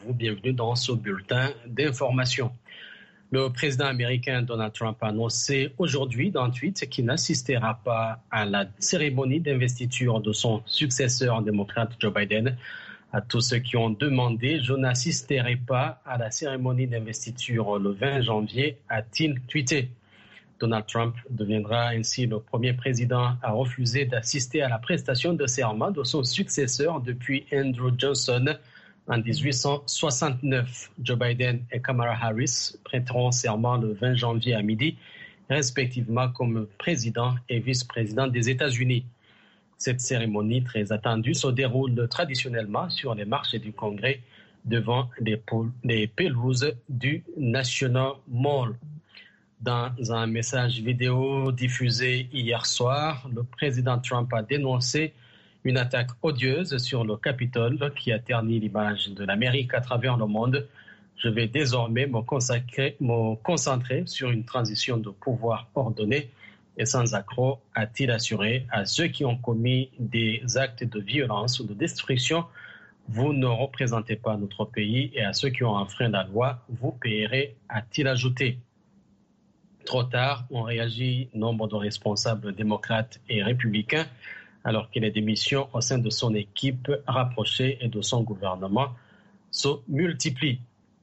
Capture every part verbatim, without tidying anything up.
vous, bienvenue dans ce bulletin d'information. Le président américain Donald Trump a annoncé aujourd'hui dans un tweet qu'il n'assistera pas à la cérémonie d'investiture de son successeur démocrate Joe Biden. À tous ceux qui ont demandé, je n'assisterai pas à la cérémonie d'investiture le vingt janvier, a-t-il tweeté. Donald Trump deviendra ainsi le premier président à refuser d'assister à la prestation de serment de son successeur depuis Andrew Johnson en dix-huit cent soixante-neuf. Joe Biden et Kamala Harris prêteront serment le vingt janvier à midi, respectivement comme président et vice-président des États-Unis. Cette cérémonie très attendue se déroule traditionnellement sur les marches du Congrès devant les, les pelouses du National Mall. Dans un message vidéo diffusé hier soir, le président Trump a dénoncé une attaque odieuse sur le Capitole qui a terni l'image de l'Amérique à travers le monde. Je vais désormais me, consacrer, me concentrer sur une transition de pouvoir ordonnée et sans accroc, a-t-il assuré à ceux qui ont commis des actes de violence ou de destruction. Vous ne représentez pas notre pays et à ceux qui ont enfreint la loi, vous payerez, a-t-il ajouté. Trop tard, ont réagi nombre de responsables démocrates et républicains, alors que les démissions au sein de son équipe rapprochée et de son gouvernement se multiplient.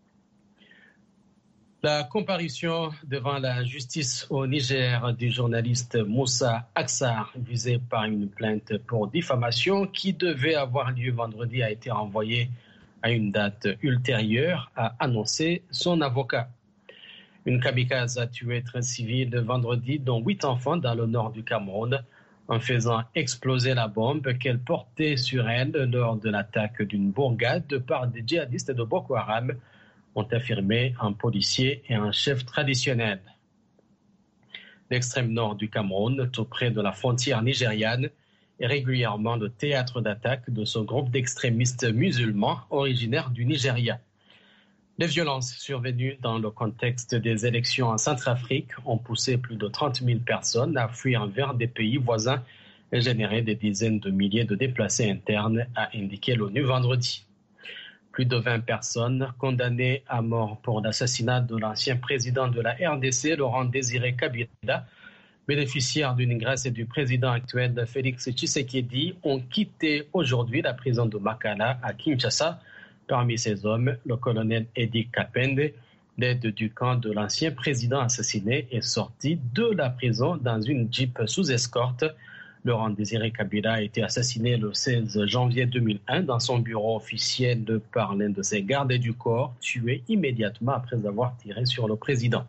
La comparution devant la justice au Niger du journaliste Moussa Aksar, visé par une plainte pour diffamation qui devait avoir lieu vendredi, a été renvoyée à une date ultérieure, a annoncé son avocat. Une kamikaze a tué treize civils vendredi, dont huit enfants dans le nord du Cameroun, en faisant exploser la bombe qu'elle portait sur elle lors de l'attaque d'une bourgade par des djihadistes de Boko Haram, ont affirmé un policier et un chef traditionnel. L'extrême nord du Cameroun, tout près de la frontière nigériane, est régulièrement le théâtre d'attaque de ce groupe d'extrémistes musulmans originaires du Nigeria. Les violences survenues dans le contexte des élections en Centrafrique ont poussé plus de trente mille personnes à fuir vers des pays voisins et généré des dizaines de milliers de déplacés internes, a indiqué l'ONU vendredi. Plus de vingt personnes condamnées à mort pour l'assassinat de l'ancien président de la R D C, Laurent Désiré Kabila, bénéficiaire d'une grâce du président actuel Félix Tshisekedi, ont quitté aujourd'hui la prison de Makala à Kinshasa. Parmi ces hommes, le colonel Eddie Kapende, l'aide du camp de l'ancien président assassiné, est sorti de la prison dans une Jeep sous escorte. Laurent Désiré Kabila a été assassiné le seize janvier deux mille un dans son bureau officiel par l'un de ses gardes du corps, tué immédiatement après avoir tiré sur le président.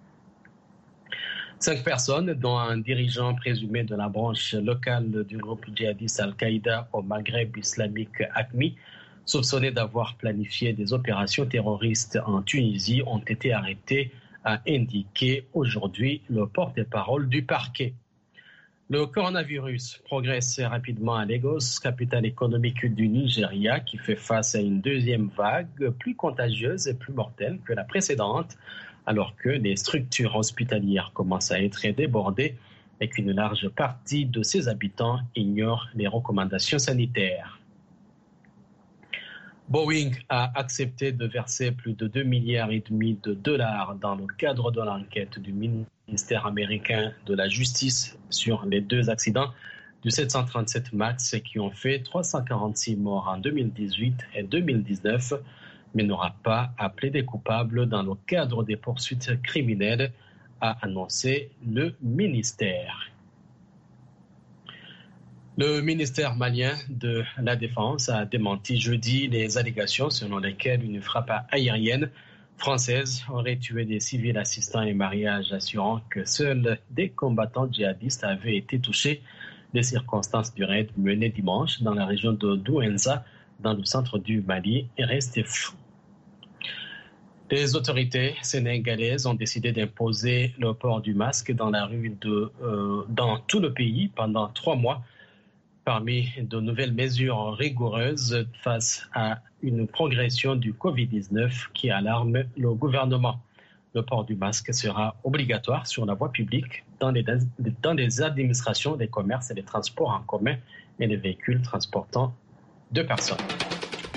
Cinq personnes, dont un dirigeant présumé de la branche locale du groupe djihadiste Al-Qaïda au Maghreb islamique A Q M I, soupçonnés d'avoir planifié des opérations terroristes en Tunisie, ont été arrêtés, a indiqué aujourd'hui le porte-parole du parquet. Le coronavirus progresse rapidement à Lagos, capitale économique du Nigeria, qui fait face à une deuxième vague plus contagieuse et plus mortelle que la précédente, alors que les structures hospitalières commencent à être débordées et qu'une large partie de ses habitants ignorent les recommandations sanitaires. Boeing a accepté de verser plus de deux milliards et demi de dollars dans le cadre de l'enquête du ministère américain de la Justice sur les deux accidents du sept cent trente-sept MAX qui ont fait trois cent quarante-six morts en deux mille dix-huit et deux mille dix-neuf, mais n'aura pas à plaider coupable dans le cadre des poursuites criminelles, a annoncé le ministère. Le ministère malien de la Défense a démenti jeudi les allégations selon lesquelles une frappe aérienne française aurait tué des civils assistants et mariages, assurant que seuls des combattants djihadistes avaient été touchés. Les circonstances du raid mené dimanche dans la région de Douenza, dans le centre du Mali, restent floues. Les autorités sénégalaises ont décidé d'imposer le port du masque dans la rue de, euh, dans tout le pays pendant trois mois. Parmi de nouvelles mesures rigoureuses face à une progression du covid dix-neuf qui alarme le gouvernement. Le port du masque sera obligatoire sur la voie publique, dans les, dans les administrations, les commerces et les transports en commun et les véhicules transportant deux personnes.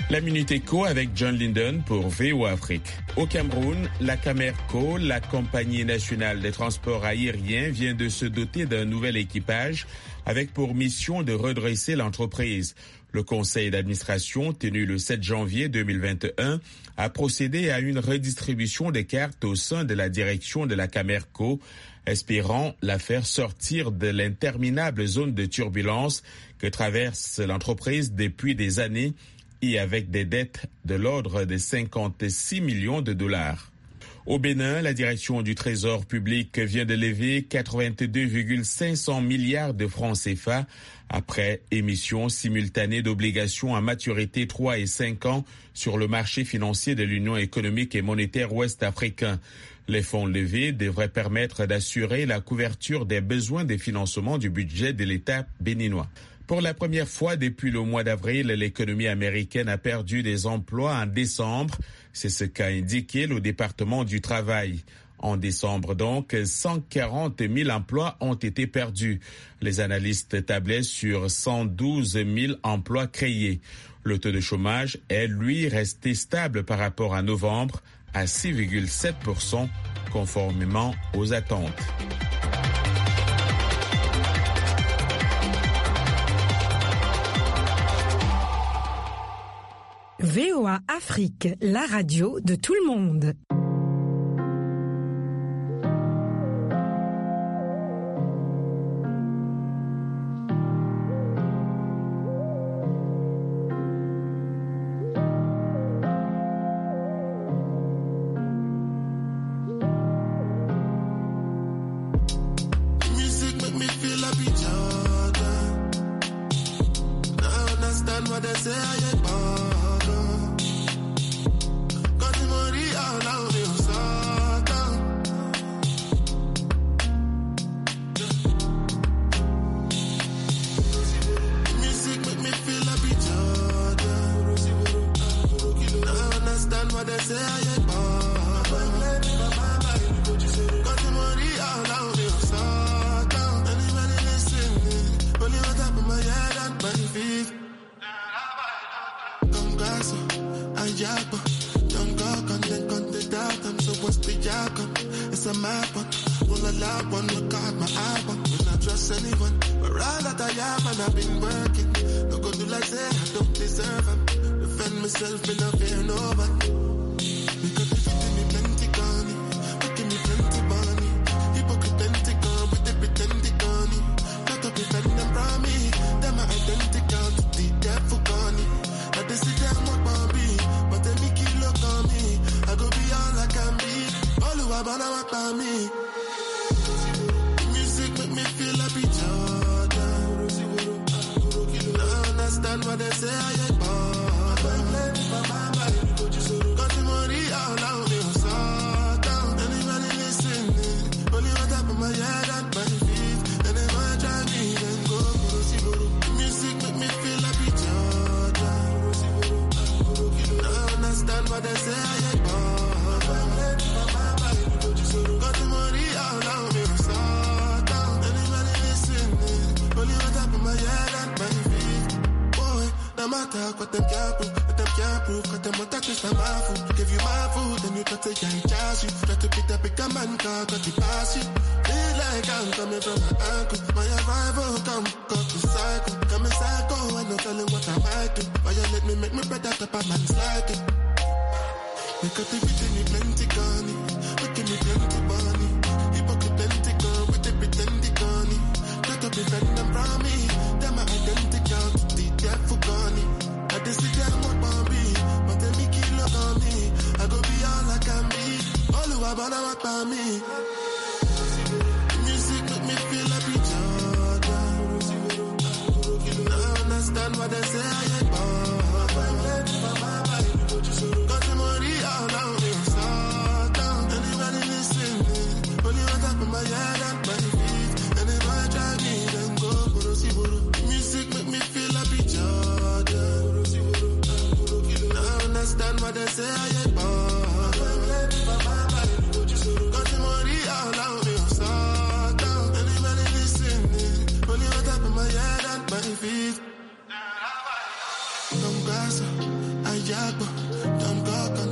La Minute Éco avec John Linden pour V O A Afrique. Au Cameroun, la Camerco, la compagnie nationale des transports aériens, vient de se doter d'un nouvel équipage avec pour mission de redresser l'entreprise. Le conseil d'administration, tenu le sept janvier deux mille vingt et un, a procédé à une redistribution des cartes au sein de la direction de la Camerco, espérant la faire sortir de l'interminable zone de turbulence que traverse l'entreprise depuis des années et avec des dettes de l'ordre de cinquante-six millions de dollars. Au Bénin, la direction du Trésor public vient de lever quatre-vingt-deux virgule cinq cents milliards de francs C F A après émission simultanée d'obligations à maturité trois et cinq ans sur le marché financier de l'Union économique et monétaire ouest-africain. Les fonds levés devraient permettre d'assurer la couverture des besoins de financement du budget de l'État béninois. Pour la première fois depuis le mois d'avril, l'économie américaine a perdu des emplois en décembre. C'est ce qu'a indiqué le département du travail. En décembre donc, cent quarante mille emplois ont été perdus. Les analystes tablaient sur cent douze mille emplois créés. Le taux de chômage est, lui, resté stable par rapport à novembre à six virgule sept pour cent, conformément aux attentes. V O A Afrique, la radio de tout le monde. What they say, I ain't born.